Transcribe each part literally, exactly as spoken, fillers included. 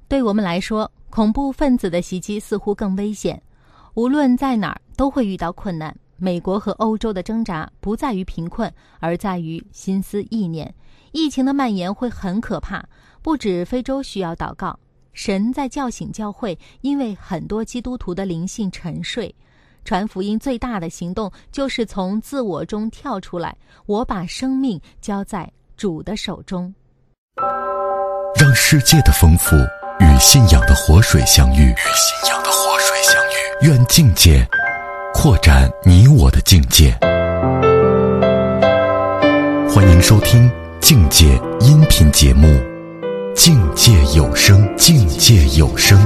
对我们来说，恐怖分子的袭击似乎更危险，无论在哪儿都会遇到困难。美国和欧洲的挣扎不在于贫困，而在于心思意念。疫情的蔓延会很可怕，不止非洲需要祷告，神在叫醒教会，因为很多基督徒的灵性沉睡。传福音最大的行动就是从自我中跳出来，我把生命交在主的手中。 让世界的丰富与信仰的活水相遇，与信仰的活水相遇。愿境界扩展你我的境界。欢迎收听境界音频节目《境界有声》，境界有声。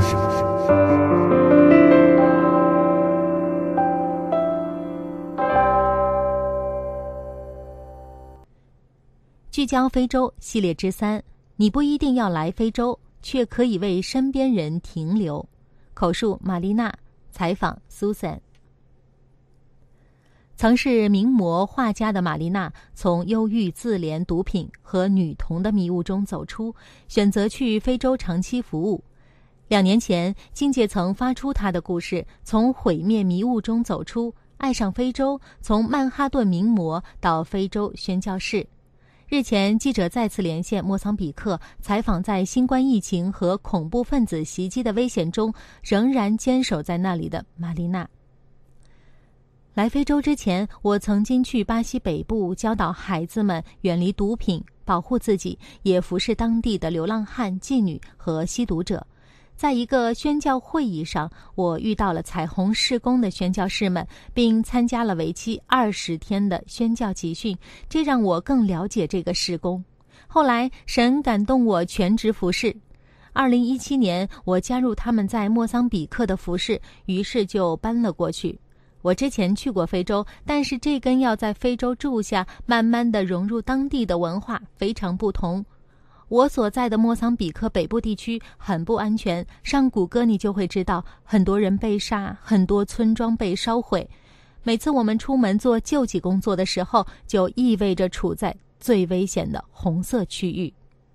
聚焦非洲系列之三，你不一定要来非洲，却可以为身边人停留。口述玛丽娜，采访苏珊。曾是名模画家的玛丽娜，从忧郁、自怜、毒品和女童的迷雾中走出，选择去非洲长期服务。两年前，境界曾发出她的故事，从毁灭迷雾中走出，爱上非洲，从曼哈顿名模到非洲宣教士。日前，记者再次连线莫桑比克，采访在新冠疫情和恐怖分子袭击的危险中仍然坚守在那里的玛丽娜。来非洲之前，我曾经去巴西北部教导孩子们远离毒品，保护自己，也服侍当地的流浪汉、妓女和吸毒者。在一个宣教会议上，我遇到了彩虹事工的宣教士们，并参加了为期二十天的宣教集训，这让我更了解这个事工。后来，神感动我全职服侍。二零一七年，我加入他们在莫桑比克的服侍，于是就搬了过去。我之前去过非洲，但是这跟要在非洲住下，慢慢地融入当地的文化非常不同。我所在的莫桑比克北部地区很不安全，上谷歌你就会知道，很多人被杀，很多村庄被烧毁。每次我们出门做救济工作的时候，就意味着处在最危险的红色区域。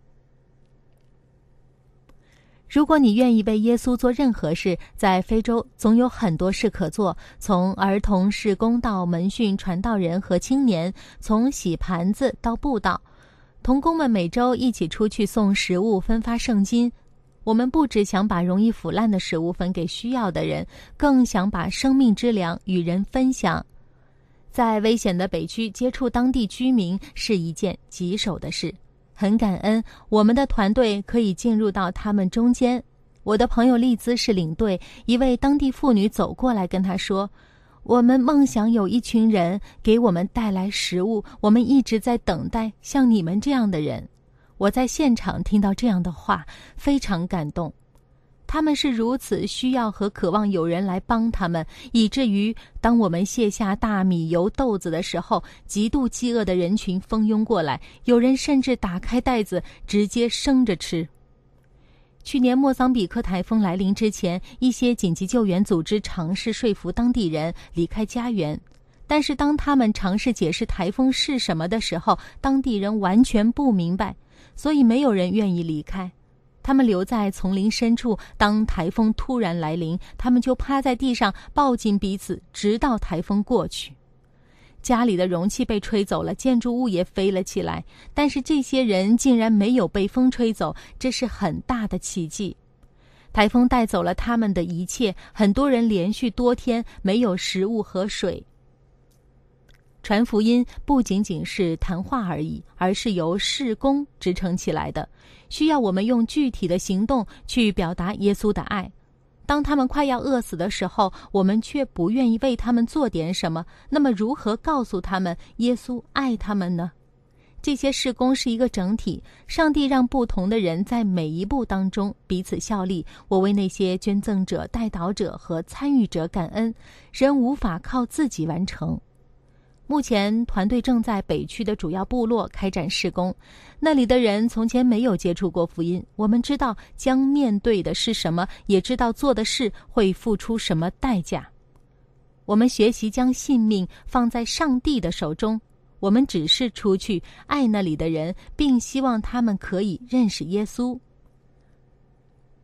如果你愿意为耶稣做任何事，在非洲总有很多事可做，从儿童事工到门训传道人和青年，从洗盘子到布道。同工们每周一起出去送食物，分发圣经。我们不只想把容易腐烂的食物分给需要的人，更想把生命之粮与人分享。在危险的北区接触当地居民是一件棘手的事，很感恩我们的团队可以进入到他们中间。我的朋友丽兹是领队，一位当地妇女走过来跟他说，我们梦想有一群人给我们带来食物，我们一直在等待像你们这样的人。我在现场听到这样的话，非常感动。他们是如此需要和渴望有人来帮他们，以至于当我们卸下大米、油、豆子的时候，极度饥饿的人群蜂拥过来，有人甚至打开袋子直接生着吃。去年莫桑比克台风来临之前，一些紧急救援组织尝试说服当地人离开家园，但是当他们尝试解释台风是什么的时候，当地人完全不明白，所以没有人愿意离开。他们留在丛林深处，当台风突然来临，他们就趴在地上抱紧彼此，直到台风过去。家里的容器被吹走了，建筑物也飞了起来，但是这些人竟然没有被风吹走，这是很大的奇迹。台风带走了他们的一切，很多人连续多天没有食物和水。传福音不仅仅是谈话而已，而是由事工支撑起来的，需要我们用具体的行动去表达耶稣的爱。当他们快要饿死的时候，我们却不愿意为他们做点什么，那么如何告诉他们耶稣爱他们呢？这些事工是一个整体，上帝让不同的人在每一步当中彼此效力。我为那些捐赠者、代祷者和参与者感恩，人无法靠自己完成。目前团队正在北区的主要部落开展事工，那里的人从前没有接触过福音，我们知道将面对的是什么，也知道做的事会付出什么代价。我们学习将性命放在上帝的手中，我们只是出去爱那里的人，并希望他们可以认识耶稣。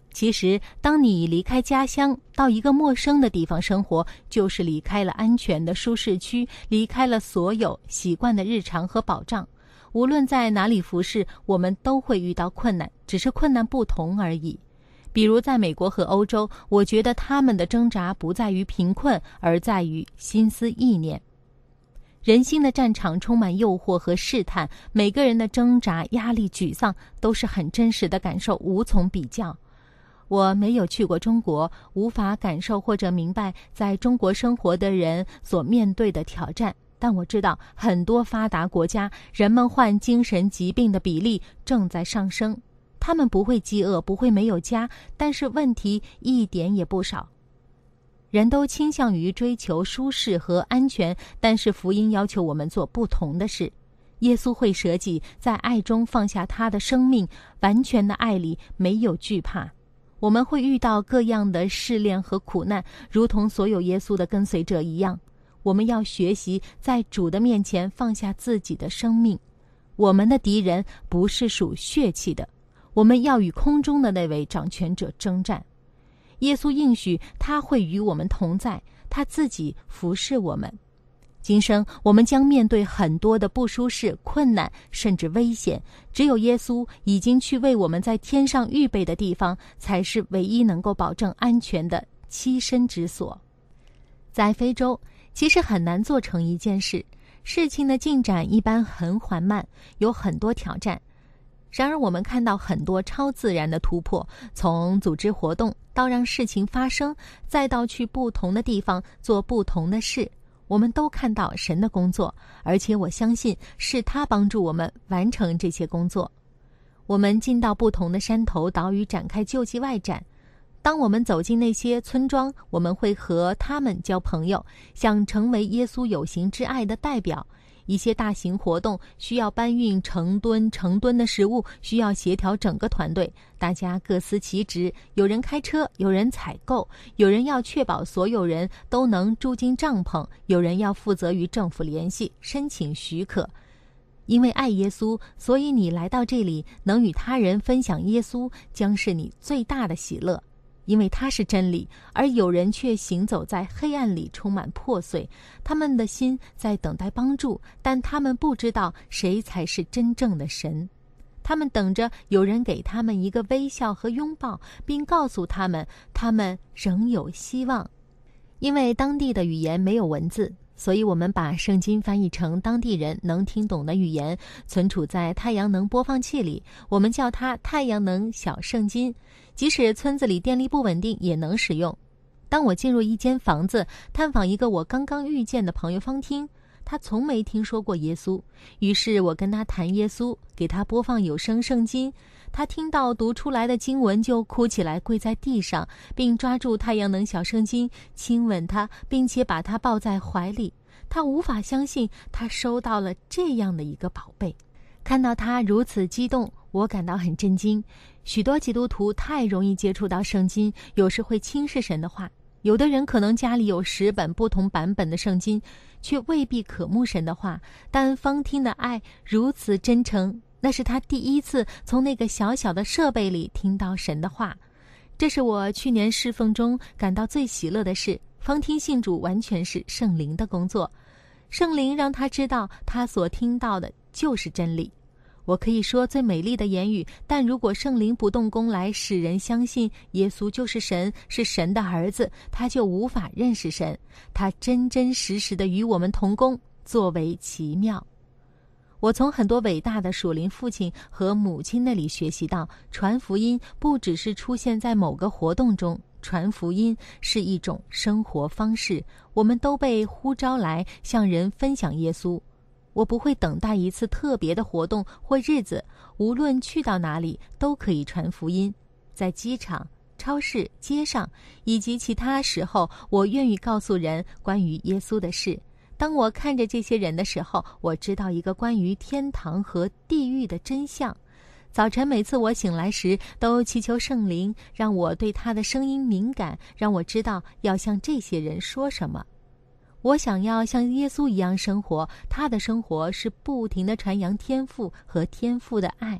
其实，当你离开家乡，到一个陌生的地方生活，就是离开了安全的舒适区，离开了所有习惯的日常和保障。无论在哪里服侍，我们都会遇到困难，只是困难不同而已。比如在美国和欧洲，我觉得他们的挣扎不在于贫困，而在于心思意念。人心的战场充满诱惑和试探，每个人的挣扎、压力、沮丧都是很真实的感受，无从比较。我没有去过中国，无法感受或者明白在中国生活的人所面对的挑战，但我知道很多发达国家人们患精神疾病的比例正在上升。他们不会饥饿，不会没有家，但是问题一点也不少。人都倾向于追求舒适和安全，但是福音要求我们做不同的事。耶稣会舍己，在爱中放下他的生命，完全的爱里没有惧怕。我们会遇到各样的试炼和苦难，如同所有耶稣的跟随者一样。我们要学习在主的面前放下自己的生命。我们的敌人不是属血气的，我们要与空中的那位掌权者征战。耶稣应许他会与我们同在，他自己服侍我们。今生我们将面对很多的不舒适、困难，甚至危险。只有耶稣已经去为我们在天上预备的地方，才是唯一能够保证安全的栖身之所。在非洲，其实很难做成一件事，事情的进展一般很缓慢，有很多挑战。然而我们看到很多超自然的突破，从组织活动到让事情发生，再到去不同的地方做不同的事，我们都看到神的工作，而且我相信是他帮助我们完成这些工作。我们进到不同的山头岛屿展开救济外展，当我们走进那些村庄，我们会和他们交朋友，想成为耶稣有形之爱的代表。一些大型活动需要搬运成吨成吨的食物，需要协调整个团队，大家各司其职，有人开车，有人采购，有人要确保所有人都能住进帐篷，有人要负责与政府联系，申请许可。因为爱耶稣，所以你来到这里，能与他人分享耶稣，将是你最大的喜乐。因为他是真理，而有人却行走在黑暗里，充满破碎。他们的心在等待帮助，但他们不知道谁才是真正的神。他们等着有人给他们一个微笑和拥抱，并告诉他们，他们仍有希望。因为当地的语言没有文字，所以我们把圣经翻译成当地人能听懂的语言，存储在太阳能播放器里，我们叫它太阳能小圣经。即使村子里电力不稳定也能使用。当我进入一间房子，探访一个我刚刚遇见的朋友方听，他从没听说过耶稣，于是我跟他谈耶稣，给他播放有声圣经。他听到读出来的经文就哭起来，跪在地上，并抓住太阳能小圣经，亲吻他，并且把他抱在怀里。他无法相信他收到了这样的一个宝贝。看到他如此激动，我感到很震惊。许多基督徒太容易接触到圣经，有时会轻视神的话。有的人可能家里有十本不同版本的圣经，却未必渴慕神的话。但方听的爱如此真诚，那是他第一次从那个小小的设备里听到神的话。这是我去年侍奉中感到最喜乐的事。方听信主完全是圣灵的工作，圣灵让他知道他所听到的就是真理。我可以说最美丽的言语，但如果圣灵不动工来使人相信耶稣就是神，是神的儿子，他就无法认识神。他真真实实的与我们同工，作为奇妙。我从很多伟大的属灵父亲和母亲那里学习到，传福音不只是出现在某个活动中，传福音是一种生活方式。我们都被呼召来向人分享耶稣。我不会等待一次特别的活动或日子，无论去到哪里都可以传福音。在机场、超市、街上以及其他时候，我愿意告诉人关于耶稣的事。当我看着这些人的时候，我知道一个关于天堂和地狱的真相。早晨每次我醒来时，都祈求圣灵让我对他的声音敏感，让我知道要向这些人说什么。我想要像耶稣一样生活，他的生活是不停地传扬天父和天父的爱，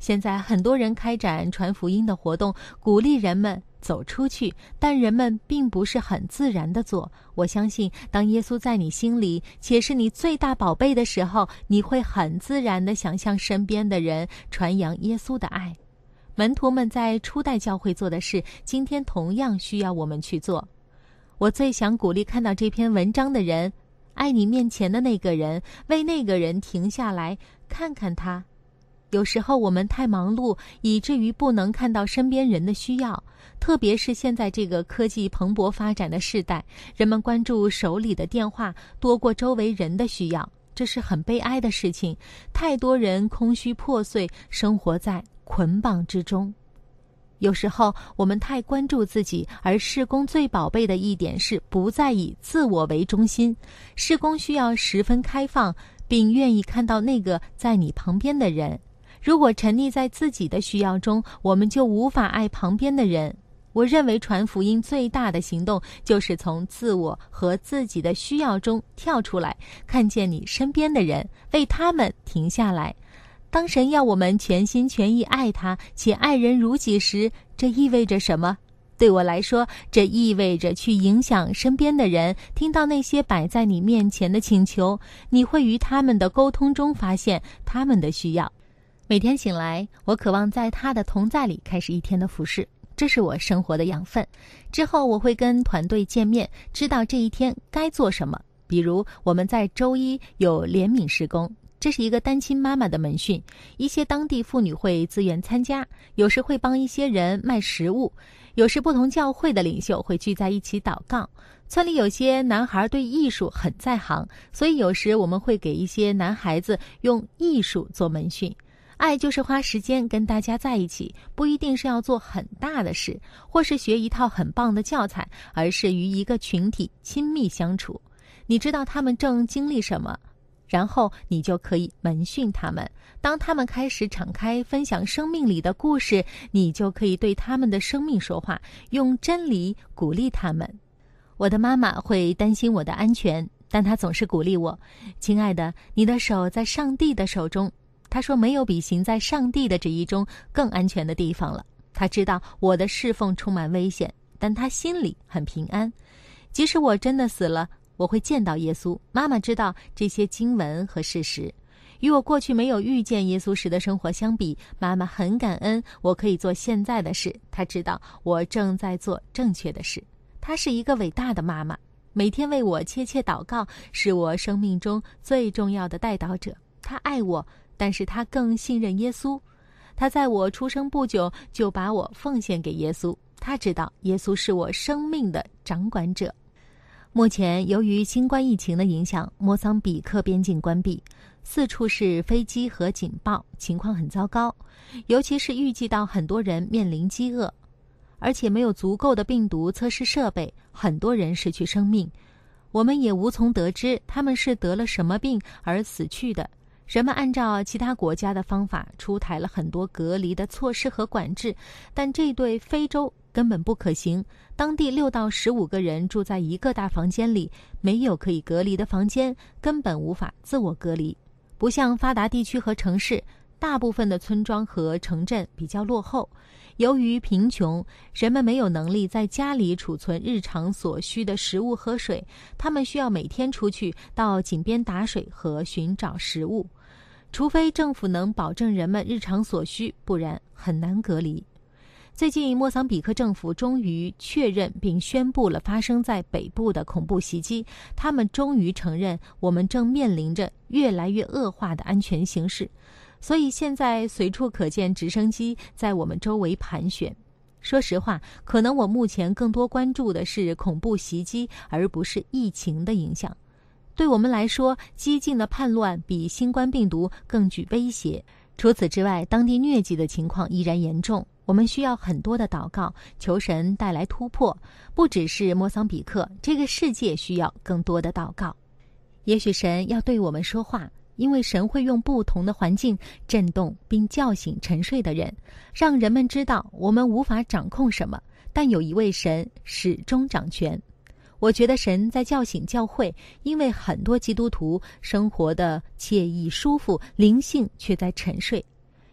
现在很多人开展传福音的活动，鼓励人们走出去，但人们并不是很自然地做。我相信，当耶稣在你心里，且是你最大宝贝的时候，你会很自然地想向身边的人传扬耶稣的爱。门徒们在初代教会做的事，今天同样需要我们去做。我最想鼓励看到这篇文章的人，爱你面前的那个人，为那个人停下来看看他。有时候我们太忙碌，以至于不能看到身边人的需要，特别是现在这个科技蓬勃发展的时代，人们关注手里的电话多过周围人的需要，这是很悲哀的事情。太多人空虚破碎，生活在捆绑之中。有时候我们太关注自己，而事工最宝贝的一点是不再以自我为中心。事工需要十分开放，并愿意看到那个在你旁边的人。如果沉溺在自己的需要中，我们就无法爱旁边的人。我认为传福音最大的行动，就是从自我和自己的需要中跳出来，看见你身边的人，为他们停下来。当神要我们全心全意爱他，且爱人如己时，这意味着什么？对我来说，这意味着去影响身边的人，听到那些摆在你面前的请求，你会于他们的沟通中发现他们的需要。每天醒来，我渴望在他的同在里开始一天的服事，这是我生活的养分。之后我会跟团队见面，知道这一天该做什么。比如我们在周一有怜悯事工，这是一个单亲妈妈的门训，一些当地妇女会自愿参加，有时会帮一些人卖食物，有时不同教会的领袖会聚在一起祷告。村里有些男孩对艺术很在行，所以有时我们会给一些男孩子用艺术做门训。爱就是花时间跟大家在一起，不一定是要做很大的事，或是学一套很棒的教材，而是与一个群体亲密相处。你知道他们正经历什么，然后你就可以门训他们。当他们开始敞开分享生命里的故事，你就可以对他们的生命说话，用真理鼓励他们。我的妈妈会担心我的安全，但她总是鼓励我，亲爱的，你的手在上帝的手中。他说没有比行在上帝的旨意中更安全的地方了。他知道我的侍奉充满危险，但他心里很平安。即使我真的死了，我会见到耶稣。妈妈知道这些经文和事实。与我过去没有遇见耶稣时的生活相比，妈妈很感恩我可以做现在的事。她知道我正在做正确的事。她是一个伟大的妈妈，每天为我切切祷告，是我生命中最重要的代祷者。她爱我，但是他更信任耶稣。他在我出生不久就把我奉献给耶稣。他知道耶稣是我生命的掌管者。目前由于新冠疫情的影响，莫桑比克边境关闭，四处是飞机和警报，情况很糟糕。尤其是预计到很多人面临饥饿，而且没有足够的病毒测试设备，很多人失去生命。我们也无从得知他们是得了什么病而死去的。人们按照其他国家的方法出台了很多隔离的措施和管制，但这对非洲根本不可行。当地六到十五个人住在一个大房间里，没有可以隔离的房间，根本无法自我隔离。不像发达地区和城市，大部分的村庄和城镇比较落后。由于贫穷，人们没有能力在家里储存日常所需的食物和水，他们需要每天出去到井边打水和寻找食物。除非政府能保证人们日常所需，不然很难隔离。最近莫桑比克政府终于确认并宣布了发生在北部的恐怖袭击，他们终于承认我们正面临着越来越恶化的安全形势。所以现在随处可见直升机在我们周围盘旋。说实话，可能我目前更多关注的是恐怖袭击，而不是疫情的影响。对我们来说，激进的叛乱比新冠病毒更具威胁。除此之外，当地疟疾的情况依然严重。我们需要很多的祷告，求神带来突破。不只是莫桑比克，这个世界需要更多的祷告。也许神要对我们说话，因为神会用不同的环境震动并叫醒沉睡的人，让人们知道我们无法掌控什么，但有一位神始终掌权。我觉得神在叫醒教会，因为很多基督徒生活的惬意舒服，灵性却在沉睡。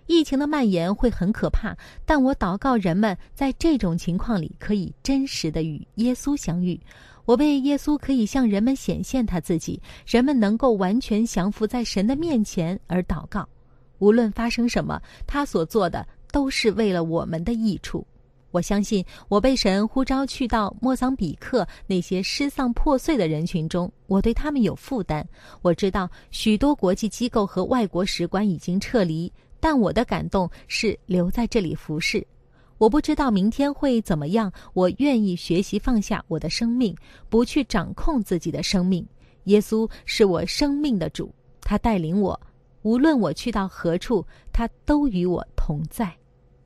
疫情的蔓延会很可怕，但我祷告人们在这种情况里可以真实地与耶稣相遇。我为耶稣可以向人们显现他自己，人们能够完全降服在神的面前而祷告。无论发生什么，他所做的都是为了我们的益处。我相信我被神呼召去到莫桑比克那些失丧破碎的人群中，我对他们有负担。我知道许多国际机构和外国使馆已经撤离，但我的感动是留在这里服侍。我不知道明天会怎么样，我愿意学习放下我的生命，不去掌控自己的生命。耶稣是我生命的主，他带领我，无论我去到何处，他都与我同在。